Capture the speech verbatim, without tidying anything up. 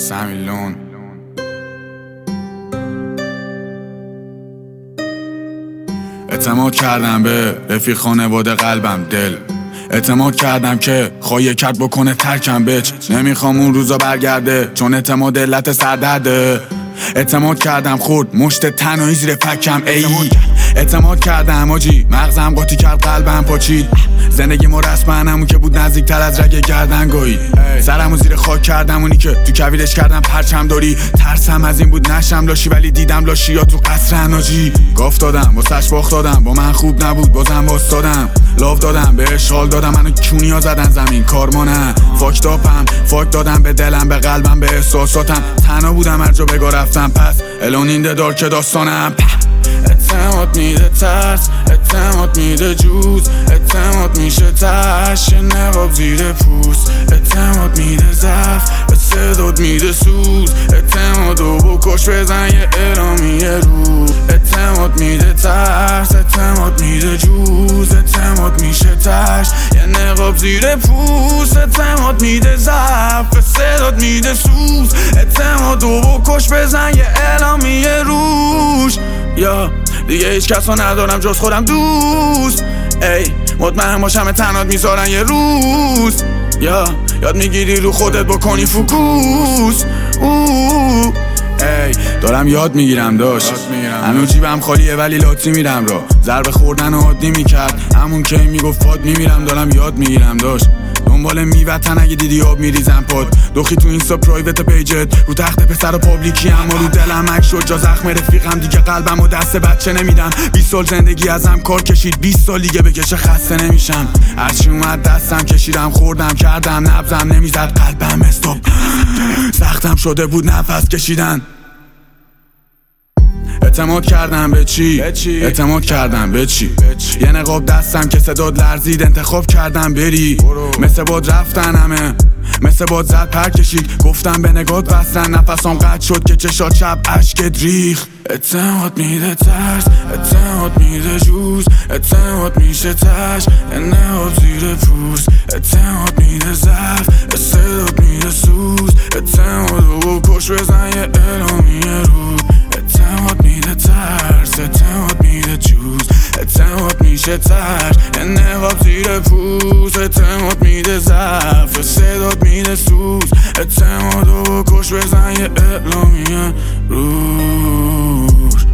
سمیلون اعتماد کردم به رفیق خانواده قلبم دل اعتماد کردم که خواهی کرد بکنه ترکم بچ نمیخوام اون روزا برگرده چون اعتماد علت سردرده اعتماد کردم خورد مشت تنهایی زیر فکم ای اعتماد کردم آجی مغزم قاطی کرد قلبم پاچید زندگی ما رسما همون که بود نزدیک تر از رگ گردن گویی سرمو زیر خاک کردم اونی که تو کویرش کردم پرچم داری ترسم از این بود نشم لاشی ولی دیدم لاشی یا تو قصر اناجی گاف دادم واسش باخت دادم با من خوب نبود بازم واسدادم لاف دادم بهش حال دادم منو کونیا زدن زمین کارمانم فاک داپم فاک دادم به دلم به قلبم به احساساتم تنها بودم هر جا بگا رفتم پس الان این دار که داستانم اعتماد میده ترس اعتماد میده جوز اعتماد میشه تش یه نقاب زیر پوست اعتماد میده ضعف به صدات میده سوز اعتمادو بکش بزن یه اعلامیه رو اعتماد میده ترس اعتماد میده جوز اعتماد میشه تش یه نقاب زیر پوست اعتماد میده ضعف به صدات میده سوز اعتمادو بکش بزن یه اعلامیه روش یا دیگه هیچ کس رو ندارم جز خودم دوست ای مطمئن باشم تنات میذارن یه روز یا یاد میگیری رو خودت بکنی فوکوس اوه ای دارم یاد میگیرم داشت هنو جیبم خالیه ولی لاتی میرم را ضربه خوردن عادی میکرد همون که میگفت فاد میمیرم دارم یاد میگیرم داشت دنبال میوتن اگه دیدی آب میریزم پاد دخی تو اینستا پرایوت پیجت رو تخت پسر و پابلیکی اما رو دلم عکس شد جا زخم رفیقم دیگه قلبم و دست بچه نمیدم بیست سال زندگی ازم کار کشید بیست سال دیگه بکشه خسته نمیشم هرچی اومد دستم کشیدم خوردم کردم نبضم نمیزد قلبم استاپ سختم شده بود نفس کشیدن اعتماد کردم به چی؟ اعتماد کردم به چی؟ یه نقاب دستم که صداد لرزید انتخاب کردم بری مثل باد رفتن همه مثل باد زد پر کشید گفتم به نگات بستن نفسام قطع شد که چشات شب عشقت ریخ اعتماد میده ترس اعتماد میده جوز اعتماد میشه تش یه نقاب زیر پوست اعتماد میده ضعف صدات میده سوز اعتمادو بکش بزن یه اعلامیه رو اعتماد میده ترس اعتماد میده جوز اعتماد میشه ترس یه نقاب زیر پوست اعتماد میده ضعف صدات میده سوز اعتمادو بکش بزن یه اعلامیه روش